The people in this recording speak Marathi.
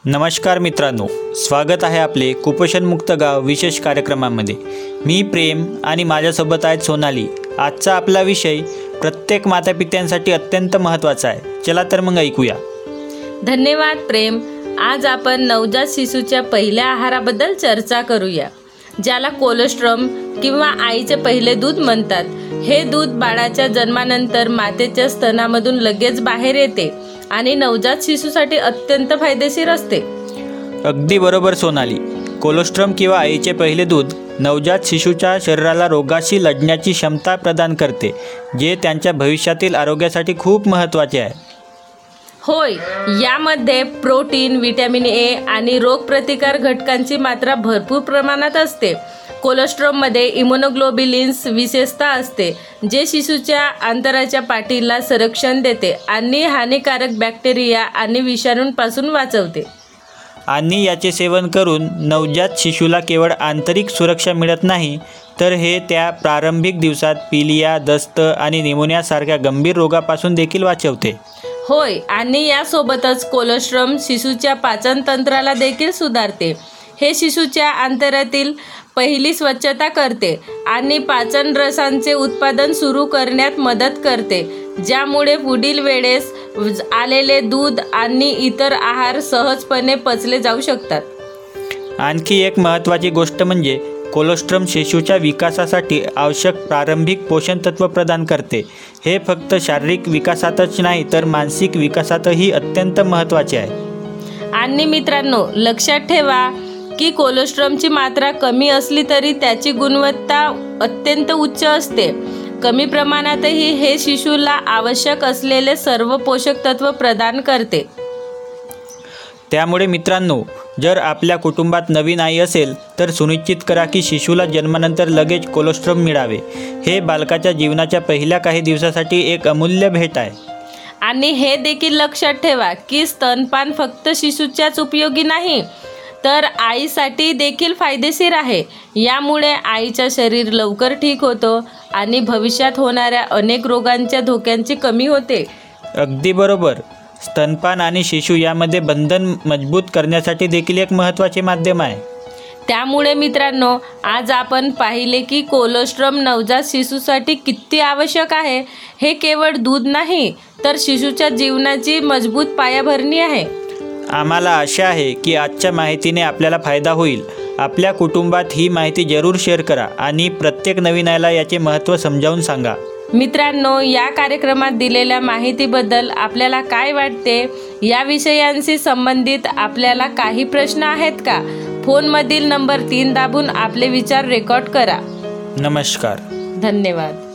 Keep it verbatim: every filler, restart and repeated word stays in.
नमस्कार मित्रांनो, स्वागत आहे आपले कुपोषणमुक्त गाव विशेष कार्यक्रमामध्ये। मी प्रेम आणि माझ्यासोबत आहेत सोनाली। आजचा आपला विषय प्रत्येक मातापित्यांसाठी अत्यंत महत्त्वाचा आहे। चला तर मग ऐकूया। धन्यवाद प्रेम। आज आपण नवजात शिशूच्या पहिल्या आहाराबद्दल चर्चा करूया, ज्याला कोलोस्ट्रम किंवा आईचे पहिले दूध म्हणतात। हे दूध बाळाच्या जन्मानंतर मातेच्या स्तनामधून लगेच बाहेर येते आणि नवजात शिशूसाठी अत्यंत फायदेशीर असते। अगदी बरोबर सोनाली। कोलोस्ट्रम किंवा आईचे पहिले दूध नवजात शिशूच्या शरीराला रोगाशी लढण्याची क्षमता प्रदान करते, जे त्यांच्या भविष्यातील आरोग्यासाठी खूप महत्त्वाचे आहे। होय, यामध्ये प्रोटीन, व्हिटॅमिन ए आणि रोगप्रतिकार घटकांची मात्रा भरपूर प्रमाणात असते। कोलोस्ट्रममध्ये इम्युनोग्लोबिलिन्स विशेषतः असते, जे शिशूच्या अंतराच्या पाठीला संरक्षण देते आणि हानिकारक बॅक्टेरिया आणि विषाणूंपासून वाचवते। आणि याचे सेवन करून नवजात शिशूला केवळ आंतरिक सुरक्षा मिळत नाही, तर हे त्या प्रारंभिक दिवसात पीलिया, दस्त आणि निमोनियासारख्या गंभीर रोगापासून देखील वाचवते। होय, आणि यासोबतच कोलोस्ट्रम शिशूच्या पाचन तंत्राला देखील सुधारते। हे शिशूच्या अंतरातील पहिली स्वच्छता करते आणि पाचन रसांचे उत्पादन सुरू करण्यात मदत करते, ज्यामुळे पुढील वेळेस आलेले दूध आणि इतर आहार सहजपणे पचले जाऊ शकतात। आणखी एक महत्त्वाची गोष्ट म्हणजे कोलोस्ट्रम शिशूच्या विकासासाठी आवश्यक प्रारंभिक पोषण तत्व प्रदान करते। हे फक्त शारीरिक विकासातच नाही, तर मानसिक विकासातही अत्यंत महत्त्वाचे आहे। आणि मित्रांनो, लक्षात ठेवा की कोलोस्ट्रमची मात्रा कमी असली तरी त्याची गुणवत्ता अत्यंत उच्च असते। कमी प्रमाणातही हे शिशूला आवश्यक असलेले सर्व पोषक तत्व प्रदान करते। त्यामुळे मित्रांनो, जर आपल्या कुटुंबात नवीन आई असेल तर सुनिश्चित करा की शिशूला जन्मानंतर लगेच कोलोस्ट्रम मिळावे। हे बालकाच्या जीवनाच्या पहिल्या काही दिवसासाठी एक अमूल्य भेट आहे। आणि हे देखील लक्षात ठेवा की स्तनपान फक्त शिशूच्याच उपयोगी नाही, तर आईसाठी देखील फायदेशीर आहे। यामुळे आईचं शरीर लवकर ठीक होतं आणि भविष्यात होणाऱ्या अनेक रोगांच्या धोक्यांची कमी होते। अगदी बरोबर। स्तनपान आणि शिशू यामध्ये बंधन मजबूत करण्यासाठी देखील एक महत्त्वाचे माध्यम आहे। त्यामुळे मित्रांनो, आज आपण पाहिले की कोलोस्ट्रम नवजात शिशूसाठी किती आवश्यक आहे। हे केवळ दूध नाही, तर शिशूच्या जीवनाची मजबूत पायाभरणी आहे। आम्हाला आशा आहे की आजच्या माहितीने आपल्याला फायदा होईल। आपल्या कुटुंबात ही माहिती जरूर शेअर करा आणि प्रत्येक नवीन आईला याचे महत्त्व समजावून सांगा। मित्रांनो, या कार्यक्रमात दिलेल्या माहितीबद्दल आपल्याला काय वाटते? या विषयांशी संबंधित आपल्याला काही प्रश्न आहेत का? फोनमधील नंबर तीन दाबून आपले विचार रेकॉर्ड करा। नमस्कार। धन्यवाद।